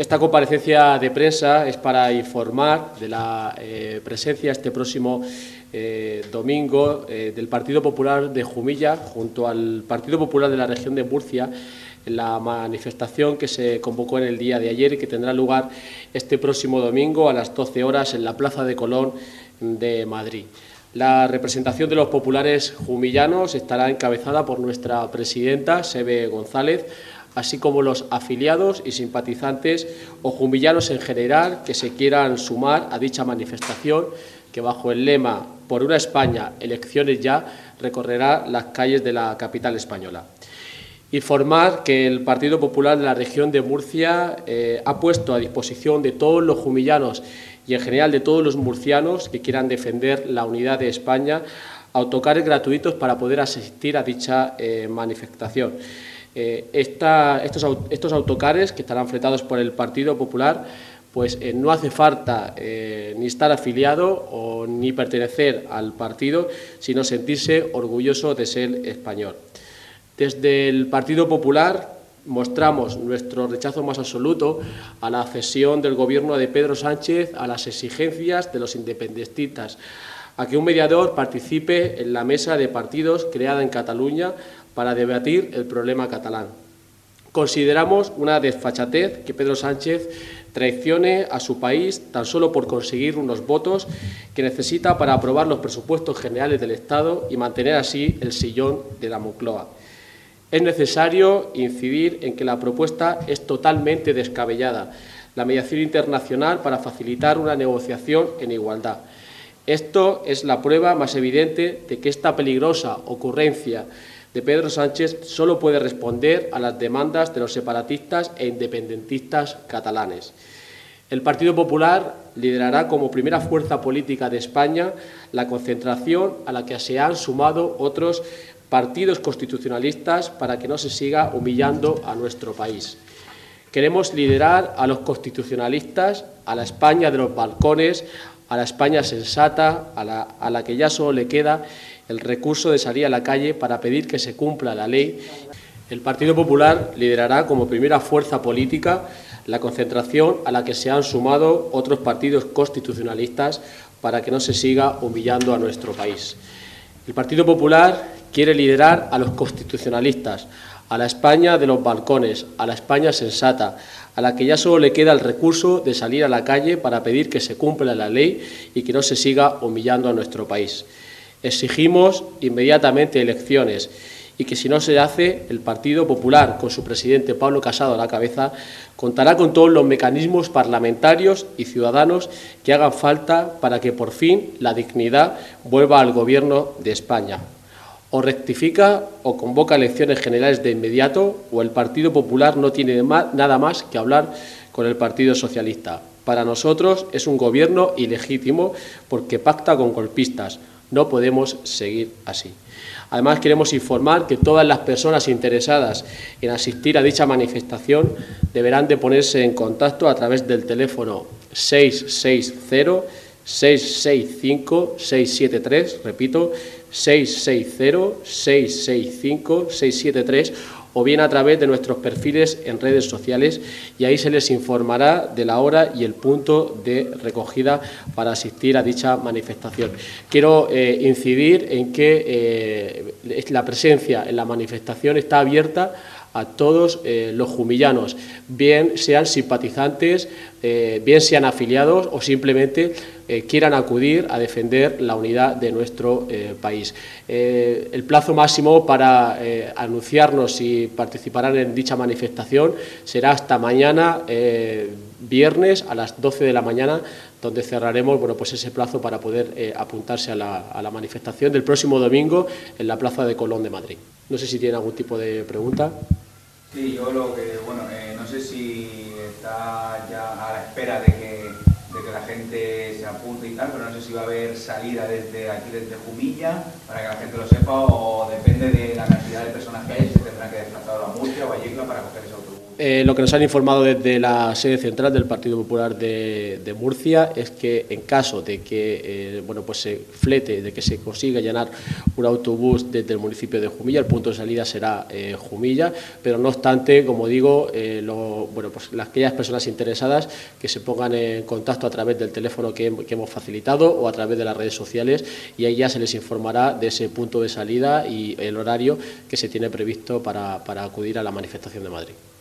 Esta comparecencia de prensa es para informar de la presencia este próximo domingo del Partido Popular de Jumilla junto al Partido Popular de la región de Murcia en la manifestación que se convocó en el día de ayer y que tendrá lugar este próximo domingo a las 12 horas en la Plaza de Colón de Madrid. La representación de los populares jumillanos estará encabezada por nuestra presidenta, Sebe González, así como los afiliados y simpatizantes o jumillanos en general que se quieran sumar a dicha manifestación que bajo el lema "Por una España, elecciones ya" recorrerá las calles de la capital española. Informar que el Partido Popular de la región de Murcia ha puesto a disposición de todos los jumillanos y en general de todos los murcianos que quieran defender la unidad de España autocares gratuitos para poder asistir a dicha manifestación. Estos autocares, que estarán fletados por el Partido Popular, pues no hace falta ni estar afiliado o ni pertenecer al partido, sino sentirse orgulloso de ser español. Desde el Partido Popular mostramos nuestro rechazo más absoluto a la cesión del Gobierno de Pedro Sánchez a las exigencias de los independentistas, a que un mediador participe en la mesa de partidos creada en Cataluña para debatir el problema catalán. Consideramos una desfachatez que Pedro Sánchez traicione a su país tan solo por conseguir unos votos que necesita para aprobar los presupuestos generales del Estado y mantener así el sillón de la Moncloa. Es necesario incidir en que la propuesta es totalmente descabellada, la mediación internacional para facilitar una negociación en igualdad. Esto es la prueba más evidente de que esta peligrosa ocurrencia de Pedro Sánchez solo puede responder a las demandas de los separatistas e independentistas catalanes. El Partido Popular liderará como primera fuerza política de España la concentración a la que se han sumado otros partidos constitucionalistas para que no se siga humillando a nuestro país. Queremos liderar a los constitucionalistas, a la España de los balcones, a la España sensata, a la que ya solo le queda el recurso de salir a la calle para pedir que se cumpla la ley. El Partido Popular liderará como primera fuerza política la concentración a la que se han sumado otros partidos constitucionalistas para que no se siga humillando a nuestro país. El Partido Popular quiere liderar a los constitucionalistas, a la España de los balcones, a la España sensata, a la que ya solo le queda el recurso de salir a la calle para pedir que se cumpla la ley y que no se siga humillando a nuestro país. Exigimos inmediatamente elecciones y que si no se hace, el Partido Popular, con su presidente Pablo Casado a la cabeza, contará con todos los mecanismos parlamentarios y ciudadanos que hagan falta para que por fin la dignidad vuelva al Gobierno de España. O rectifica o convoca elecciones generales de inmediato o el Partido Popular no tiene nada más que hablar con el Partido Socialista. Para nosotros es un gobierno ilegítimo porque pacta con golpistas. No podemos seguir así. Además, queremos informar que todas las personas interesadas en asistir a dicha manifestación deberán de ponerse en contacto a través del teléfono 660-665-673, repito, 660-665-673, o bien a través de nuestros perfiles en redes sociales, y ahí se les informará de la hora y el punto de recogida para asistir a dicha manifestación. Quiero incidir en que la presencia en la manifestación está abierta a todos los jumillanos, bien sean simpatizantes, bien sean afiliados o simplemente quieran acudir a defender la unidad de nuestro país. El plazo máximo para anunciarnos si participarán en dicha manifestación será hasta mañana, viernes, a las 12 de la mañana, donde cerraremos pues ese plazo para poder apuntarse a la manifestación del próximo domingo en la Plaza de Colón de Madrid. No sé si tienen algún tipo de pregunta. Sí, yo lo que, no sé si está ya a la espera de que la gente se apunte y tal, pero no sé si va a haber salida desde aquí, desde Jumilla, para que la gente lo sepa, o depende de la cantidad de personas que hay, se tendrá que desplazar a Murcia o a Yecla para coger ese autobús. Lo que nos han informado desde la sede central del Partido Popular de Murcia es que en caso de que se flete, de que se consiga llenar un autobús desde el municipio de Jumilla, el punto de salida será Jumilla, pero no obstante, como digo, aquellas personas interesadas que se pongan en contacto a través del teléfono que hemos facilitado o a través de las redes sociales, y ahí ya se les informará de ese punto de salida y el horario que se tiene previsto para acudir a la manifestación de Madrid.